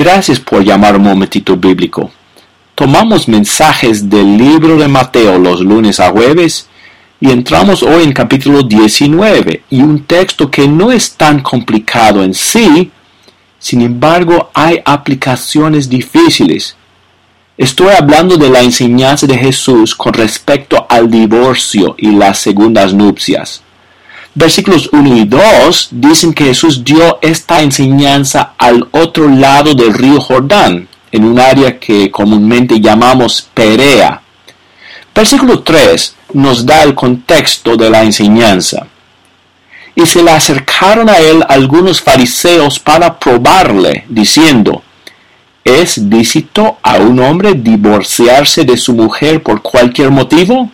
Gracias por llamar un momentito bíblico. Tomamos mensajes del libro de Mateo los lunes a jueves y entramos hoy en capítulo 19 y un texto que no es tan complicado en sí, sin embargo hay aplicaciones difíciles. Estoy hablando de la enseñanza de Jesús con respecto al divorcio y las segundas nupcias. Versículos 1 y 2 dicen que Jesús dio esta enseñanza al otro lado del río Jordán, en un área que comúnmente llamamos Perea. Versículo 3 nos da el contexto de la enseñanza. Y se le acercaron a él algunos fariseos para probarle, diciendo: ¿es lícito a un hombre divorciarse de su mujer por cualquier motivo?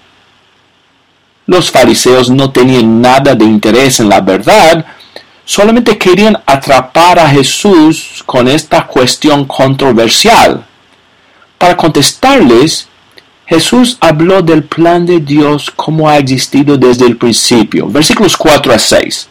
Los fariseos no tenían nada de interés en la verdad, solamente querían atrapar a Jesús con esta cuestión controversial. Para contestarles, Jesús habló del plan de Dios como ha existido desde el principio. Versículos 4 a 6.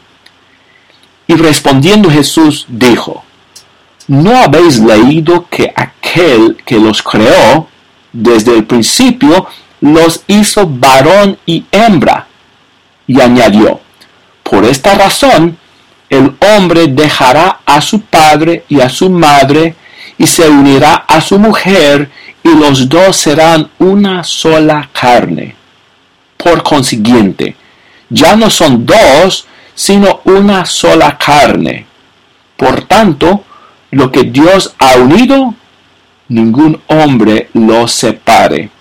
Y respondiendo Jesús dijo: ¿no habéis leído que aquel que los creó desde el principio los hizo varón y hembra? Y añadió: por esta razón el hombre dejará a su padre y a su madre y se unirá a su mujer, y los dos serán una sola carne. Por consiguiente, ya no son dos, sino una sola carne. Por tanto, lo que Dios ha unido, ningún hombre lo separe.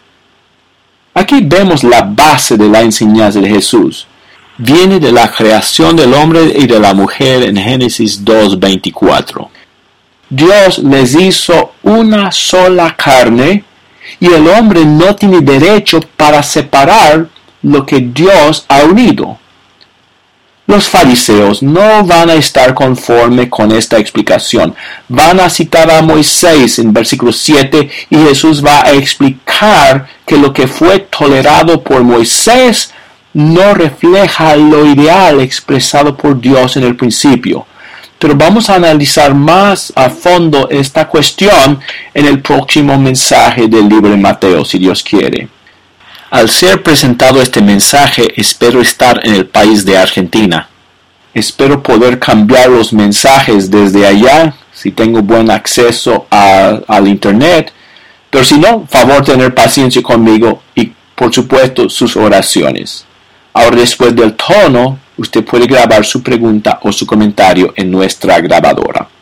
Aquí vemos la base de la enseñanza de Jesús. Viene de la creación del hombre y de la mujer en Génesis 2:24. Dios les hizo una sola carne y el hombre no tiene derecho para separar lo que Dios ha unido. Los fariseos no van a estar conforme con esta explicación. Van a citar a Moisés en versículo 7 y Jesús va a explicar que lo que fue tolerado por Moisés no refleja lo ideal expresado por Dios en el principio. Pero vamos a analizar más a fondo esta cuestión en el próximo mensaje del libro de Mateo, si Dios quiere. Al ser presentado este mensaje, espero estar en el país de Argentina. Espero poder cambiar los mensajes desde allá, si tengo buen acceso al internet. Pero si no, favor tener paciencia conmigo y, por supuesto, sus oraciones. Ahora, después del tono, usted puede grabar su pregunta o su comentario en nuestra grabadora.